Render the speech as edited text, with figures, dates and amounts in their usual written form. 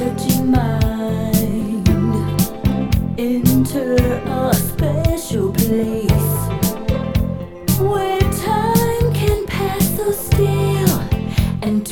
dirty mind. Enter a special place where time can pass so still and